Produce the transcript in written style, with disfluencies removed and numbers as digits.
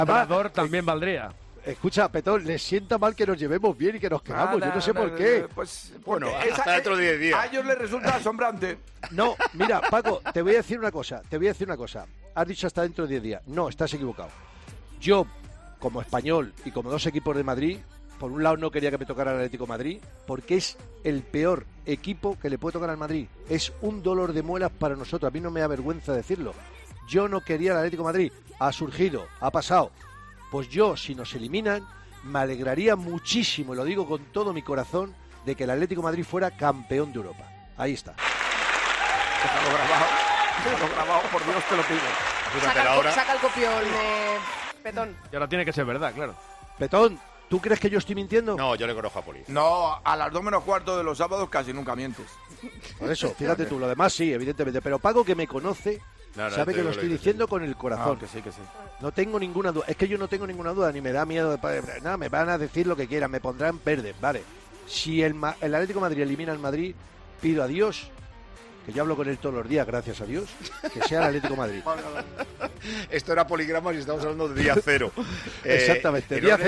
Labrador también valdría. Escucha, Petón, les sienta mal que nos llevemos bien y que nos queramos. Yo no sé por qué. Pues, bueno, hasta dentro de 10 días. A ellos les resulta asombrante. No, mira, Paco, te voy a decir una cosa. Has dicho hasta dentro de 10 días. No, estás equivocado. Yo, como español y como dos equipos de Madrid, por un lado no quería que me tocara el Atlético de Madrid, porque es el peor equipo que le puede tocar al Madrid. Es un dolor de muelas para nosotros. A mí no me da vergüenza decirlo. Yo no quería el Atlético de Madrid. Ha surgido, ha pasado. Pues yo, si nos eliminan, me alegraría muchísimo, y lo digo con todo mi corazón, de que el Atlético de Madrid fuera campeón de Europa. Ahí está. Déjalo grabado, por Dios te lo pido. Saca el copión, Petón. Y ahora tiene que ser verdad, claro. Petón, ¿tú crees que yo estoy mintiendo? No, yo le conozco a Poli. No, a las 2 menos cuarto de los sábados casi nunca mientes. Por eso, fíjate tú, lo demás sí, evidentemente. Pero Paco, que me conoce, sabe que lo estoy diciendo con el corazón. Que sí, que sí. No tengo ninguna duda. Es que yo no tengo ninguna duda, ni me da miedo. Nada, me van a decir lo que quieran, me pondrán verde, vale. Si el Atlético de Madrid elimina al Madrid, pido a Dios, que yo hablo con él todos los días, gracias a Dios, que sea el Atlético de Madrid. Esto era Poligramas y estamos hablando de día cero. Exactamente, día cero.